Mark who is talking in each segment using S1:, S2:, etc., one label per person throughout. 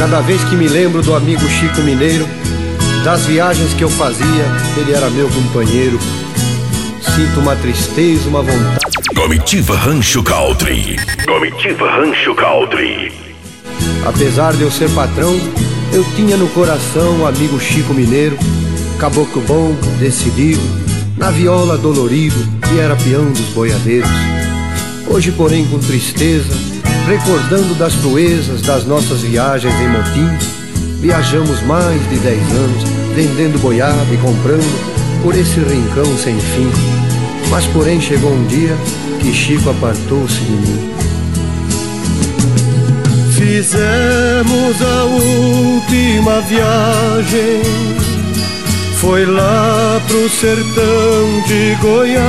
S1: Cada vez que me lembro do amigo Chico Mineiro, das viagens que eu fazia, ele era meu companheiro. Sinto uma tristeza, uma vontade.
S2: Comitiva Rancho Country. Comitiva Rancho Country.
S1: Apesar de eu ser patrão, eu tinha no coração o amigo Chico Mineiro, caboclo bom, decidido, na viola dolorido, que era peão dos boiadeiros. Hoje, porém, com tristeza, recordando das proezas das nossas viagens em motim, viajamos mais de 10 anos, vendendo boiada e comprando por esse rincão sem fim. Mas porém chegou um dia que Chico apartou-se de mim.
S3: Fizemos a última viagem, foi lá pro sertão de Goiás.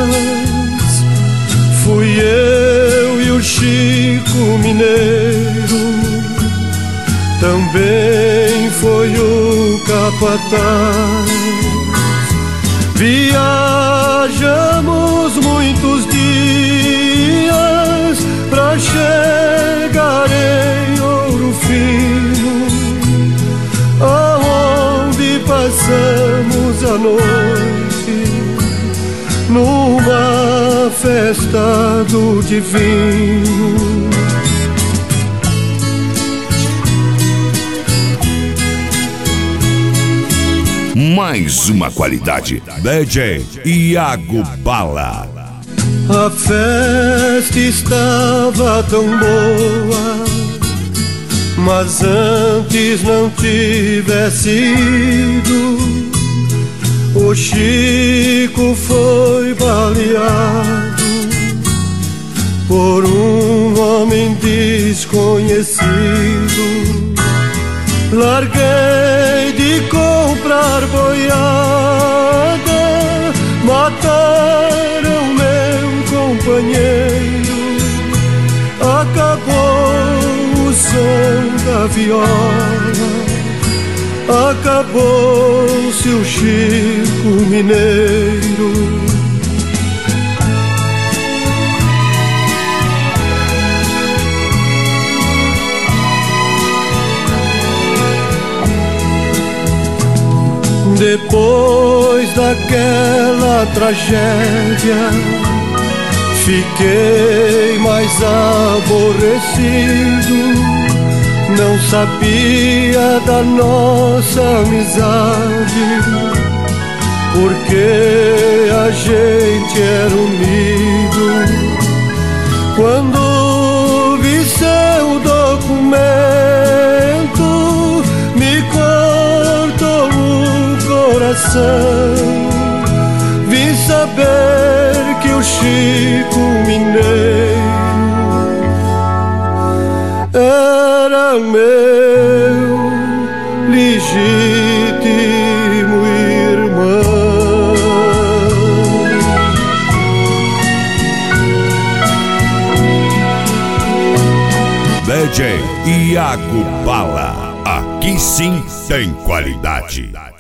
S3: Fui eu e o Chico Mineiro, também foi o capataz. Viajamos muitos dias pra chegar em Ouro Fino, aonde passamos a noite numa festa do divino.
S2: Mais uma qualidade, DJ Iago Bala.
S3: A festa estava tão boa, mas antes não tivesse ido, o Chico foi baleado por um homem desconhecido. Larguei de comprar boiada, mataram meu companheiro, acabou o som da viola, acabou-se o Chico Mineiro. Depois daquela tragédia, fiquei mais aborrecido. Não sabia da nossa amizade, porque a gente era unido. Quando vi seu documento, me cortou o coração. Vim saber que o Chico Mineiro era meu legítimo irmão.
S2: DJ Iago Bala. Aqui sim tem qualidade.